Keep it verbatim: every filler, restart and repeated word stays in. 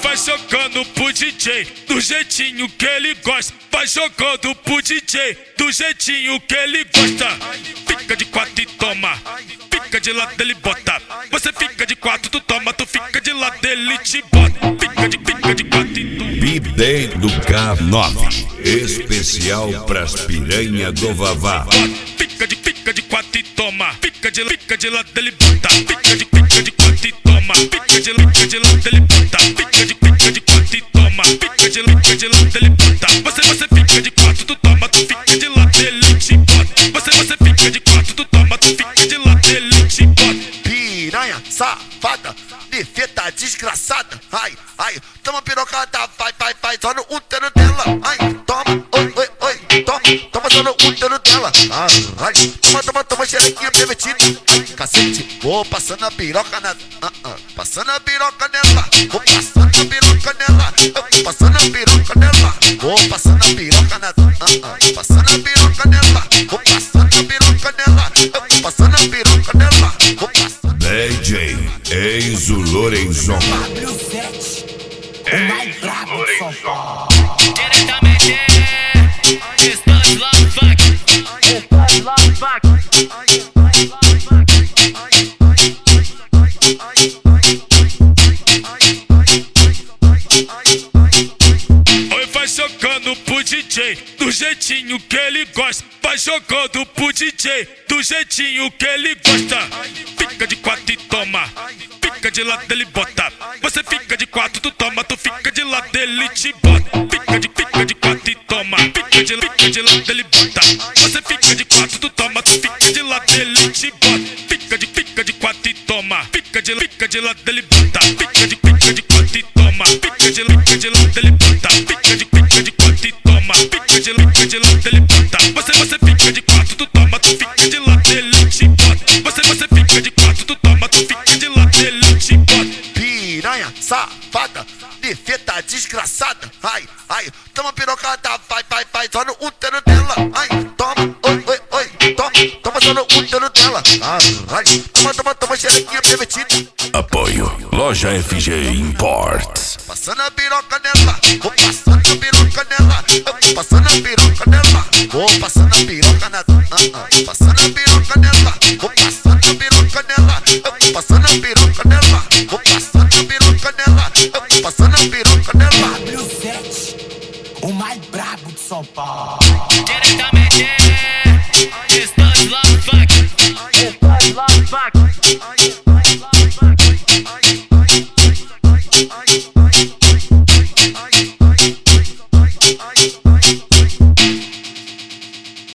vai jogando pro D J, do jeitinho que ele gosta. Vai jogando pro D J, do jeitinho que ele gosta. Fica de quatro e toma, fica de lado ele bota. Você fica de quatro, tu toma, tu fica de lado ele te bota. Fica de, fica de quatro e toma. B-Day do K nove, especial pras piranha do Vavá. Fica de, fica de quatro e toma, fica de, fica de lado ele bota. Fica de, fica de quatro e toma, fica de, fica de lado ele bota. Fica de, fica de quatro e toma, fica de, fica de lado ele bota. Você, você fica de quatro, tu toma, tu fica de lado ele te bota. Você, você fica de quatro, tu toma, tu fica de lado ele te bota. Piranha, safada, defeta desgraçada. Ai, ai, toma pirocada, vai, vai, vai, só no útero dela. Ai, toma, oi, oi, oi, toma, toma só no útero dela. Ai, ai, toma, toma, toma, xerequinha permitida. Ai, cacete, vou passando a piroca nela. Ah, ah, passando a piroca nela. Vou passando a piroca nela. Eu passando a piroca nela. Vou passando a piroca nela. Ah, ah, passando a piroca nela. Vou passando a piroca nela. Eu passando a piroca nela. Vou passando. D J Enzo Lorenzon. Enzo Lorenzon. Diretamente, Estamos Love Fuck. Estamos Love Fuck. Oi, vai jogando pro D J, do jeitinho que ele gosta. Vai jogando pro D J, do jeitinho que ele gosta. Fica de quatro e toma, fica de lado ele bota. Você fica de quatro, tu toma, tu fica de lado ele te bota. Fica de, fica de quatro e toma, fica de, fica de lado ele bota. Você fica de quatro, tu toma, tu fica de lado ele te bota. Fica de, fica de quatro e toma, fica de, fica de lado ele bota. Fica de, fica de quatro e toma, fica de, fica de lado ele bota. Fica de, fica de quatro e toma, fica de, fica de lado ele bota. Você, você fica de quatro, tu toma, tu fica de lado ele te bota. Você, você fica de quatro, tu toma, tu fica de lado ele te bota. Piranha, safada, defeta desgraçada. Ai, ai, toma pirocada, vai, vai, vai, só no útero dela. Ai, toma, oi, oi, oi, toma, toma só no útero dela. Ai, ai, toma, toma, toma, xerequinha permitida. Apoio Loja F G Imports. Passando a piroca nela, vou passando a piroca nela. Eu passando a piroca nela, vou passando a piroca nela. Ah, ah, passando a piroca nela, vou passando a piroca nela. Eu passando a piroca nela, vou passando a piroca nela. Eu passando a piroca nela. W sete, o mais brabo de São Paulo.